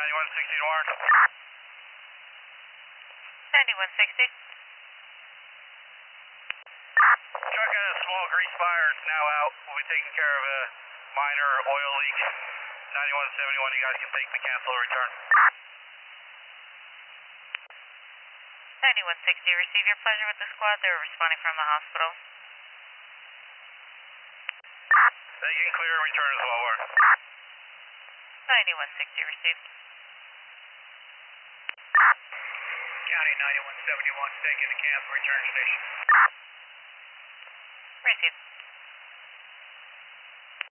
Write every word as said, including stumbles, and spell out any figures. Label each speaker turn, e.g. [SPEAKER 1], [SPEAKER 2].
[SPEAKER 1] ninety-one sixty to Warren.
[SPEAKER 2] ninety-one sixty.
[SPEAKER 1] Truck had a small grease fire. It's now out. We'll be taking care of a minor oil leak. ninety-one seventy-one, you guys can take the cancel return.
[SPEAKER 2] ninety-one sixty, receive your pleasure with the squad. They were responding from the hospital.
[SPEAKER 1] They can clear and return as well, Warren.
[SPEAKER 2] ninety-one sixty, received.
[SPEAKER 3] County ninety-one seventy-one, taking the cab, return station.
[SPEAKER 2] Received.